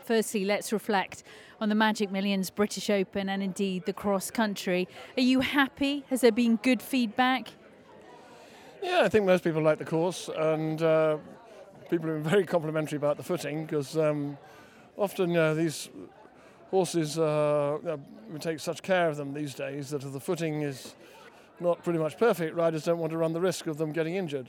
Firstly, let's reflect on the Magic Millions British Open and indeed the cross country. Are you happy? Has there been good feedback? Yeah, I think most people like the course, and people have been very complimentary about the footing, because often these horses, we take such care of them these days that if the footing is not pretty much perfect, riders don't want to run the risk of them getting injured.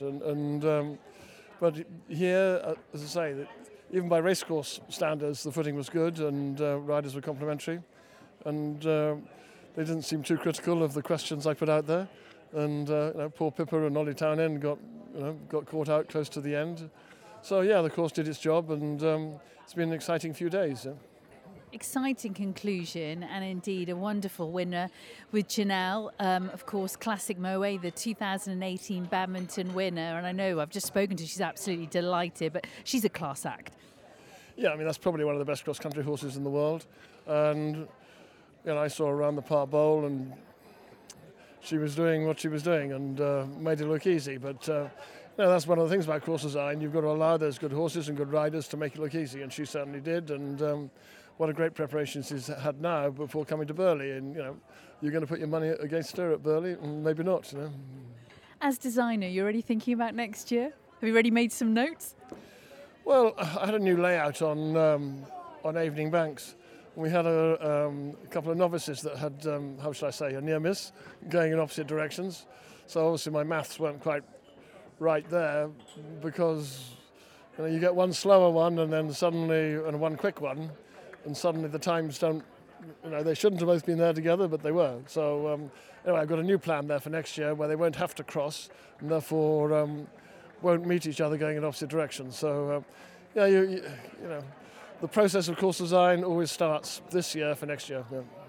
But here, as I say, that even by racecourse standards, the footing was good, and riders were complimentary, and they didn't seem too critical of the questions I put out there. And poor Pippa and Ollie Townend got caught out close to the end. So yeah, the course did its job, and it's been an exciting few days. Exciting conclusion, and indeed a wonderful winner with Janelle, of course, Classic Moe, the 2018 badminton winner. And I know I've just spoken to her, she's absolutely delighted, but she's a class act. Yeah, I mean, that's probably one of the best cross-country horses in the world. And I saw her around the Park Bowl, and she was doing what she was doing, and made it look easy. But that's one of the things about course design. You've got to allow those good horses and good riders to make it look easy, and she certainly did. And what a great preparation she's had now before coming to Burghley. And you're going to put your money against her at Burghley, and maybe not. As designer, you're already thinking about next year? Have you already made some notes? Well, I had a new layout on Avening Banks. We had a couple of novices that had, a near miss, going in opposite directions. So obviously my maths weren't quite right there, because you get one slower one and one quick one, and suddenly the times don't, they shouldn't have both been there together, but they were. So anyway, I've got a new plan there for next year where they won't have to cross, and therefore won't meet each other going in opposite directions. So the process of course design always starts this year for next year. Yeah.